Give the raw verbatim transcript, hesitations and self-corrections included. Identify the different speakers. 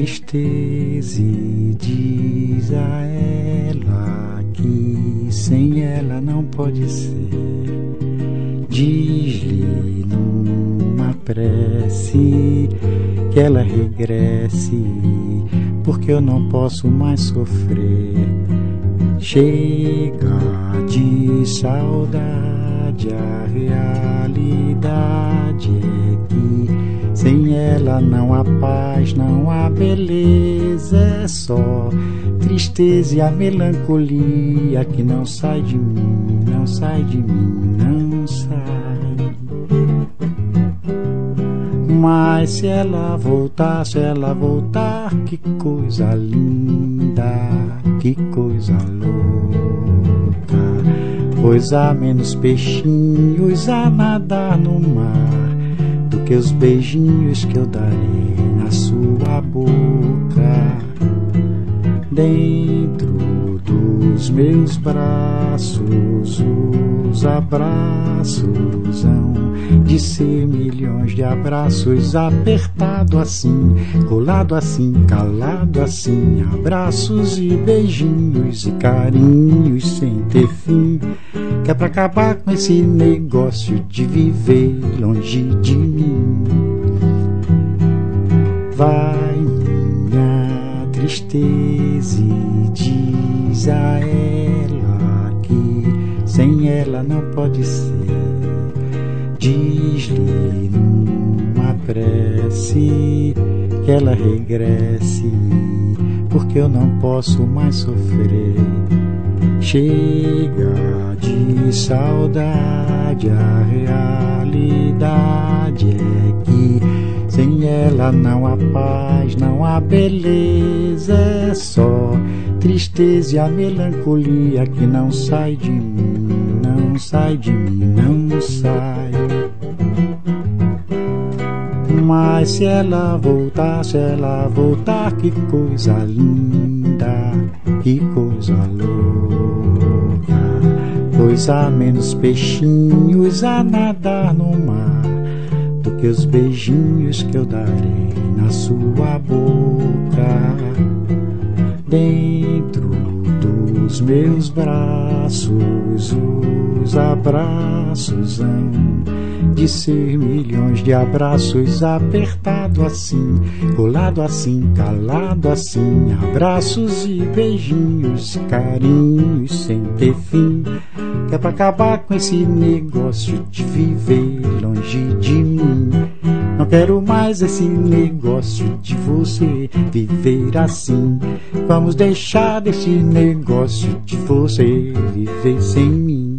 Speaker 1: tristeza e diz a ela que sem ela não pode ser. Diz-lhe numa prece que ela regresse, porque eu não posso mais sofrer. Chega de saudade, a realidade é que sem ela não há paz, não há beleza, é só tristeza e a melancolia que não sai de mim, não sai de mim, não sai. Mas se ela voltar, se ela voltar, que coisa linda, que coisa louca, pois há menos peixinhos a nadar no mar do que os beijinhos que eu darei na sua boca. Dentro dos meus braços, os abraços hão de ser milhões de abraços, apertado assim, colado assim, calado assim, abraços e beijinhos e carinhos sem ter fim, que é pra acabar com esse negócio de viver longe de mim. Vai minha tristeza e diz a ela que sem ela não pode ser. Diz-lhe numa prece que ela regresse, porque eu não posso mais sofrer. Chega de saudade, a realidade é que sem ela não há paz, não há beleza, é só tristeza e a melancolia que não sai de mim, não sai de mim, não sai. Mas se ela voltar, se ela voltar, que coisa linda, que coisa louca, pois há menos peixinhos a nadar no mar do que os beijinhos que eu darei na sua boca. Dentro dos meus braços, os abraços hão de ser milhões de abraços, apertado assim, colado assim, calado assim, abraços e beijinhos, carinhos sem ter fim, que é pra acabar com esse negócio de viver longe de mim. Não quero mais esse negócio de você viver assim. Vamos deixar desse negócio de você viver sem mim.